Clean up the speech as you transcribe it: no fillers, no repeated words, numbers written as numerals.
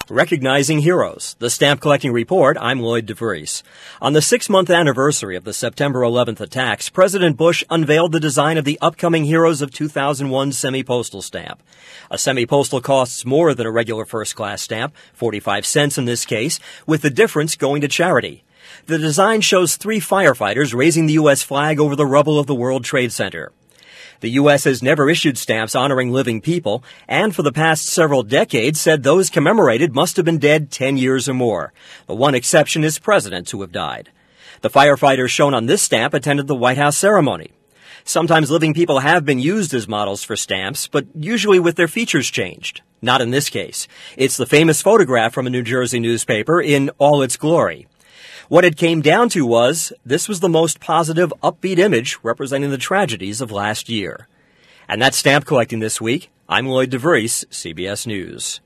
Recognizing Heroes, the Stamp Collecting Report. I'm Lloyd DeVries. On the 6-month anniversary of the September 11th attacks, President Bush unveiled the design of the upcoming Heroes of 2001 semi-postal stamp. A semi-postal costs more than a regular first-class stamp, 45 cents in this case, with the difference going to charity. The design shows 3 firefighters raising the U.S. flag over the rubble of the World Trade Center. The U.S. has never issued stamps honoring living people, and for the past several decades said those commemorated must have been dead 10 years or more. The one exception is presidents who have died. The firefighters shown on this stamp attended the White House ceremony. Sometimes living people have been used as models for stamps, but usually with their features changed. Not in this case. It's the famous photograph from a New Jersey newspaper in all its glory. What it came down to was, this was the most positive, upbeat image representing the tragedies of last year. And that's Stamp Collecting this week. I'm Lloyd DeVries, CBS News.